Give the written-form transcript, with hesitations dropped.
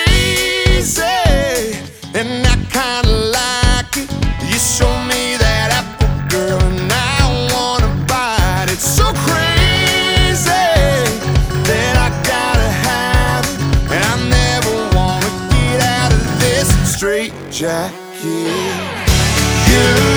crazy, and I kinda like it. You show me that apple, girl, and I wanna bite it. So crazy that I gotta have it, and I never wanna get out of this straight jacket. You